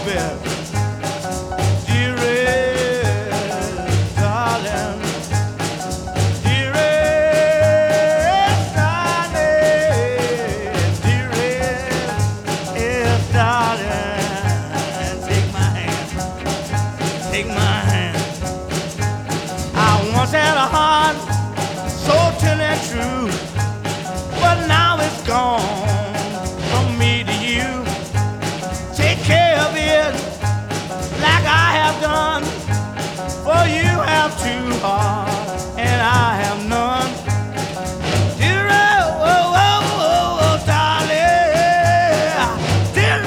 baby. Dearest darling, dearest darling, dearest darling, take my hand, take my hand. I once had a heart so tender and true, but now it's gone from me to you. Take care of it like I have done, for you have two hearts and I have none. Dear, oh, oh, oh, oh, darling, dear,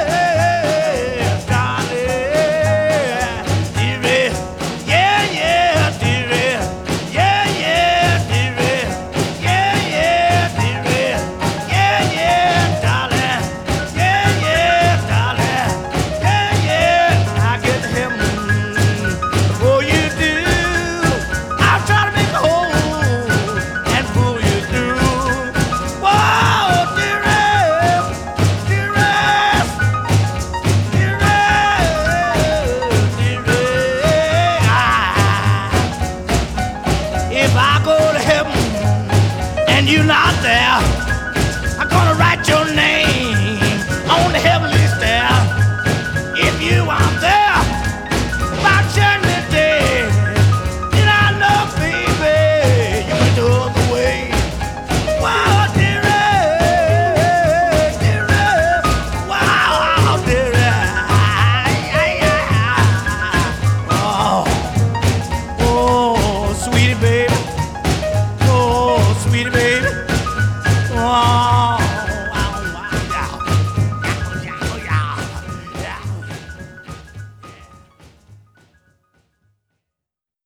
darling, dear, yeah, yeah, dear, yeah, yeah, dear, yeah, yeah, dear, yeah, yeah, darling, yeah, yeah, darling, yeah, yeah. I get to heaven before you do. I'll try to make a hole and pull you through. Whoa, dearest, dearest, dearest, dearest. If I go to heaven and you're not there, I'm gonna write your name on the heavenly stair. If you aren't there by judgment day, then I know, baby, you went the other way. Wow, dearest, dearest, wow, dearest. Oh, oh, sweetie baby, oh, sweetie baby.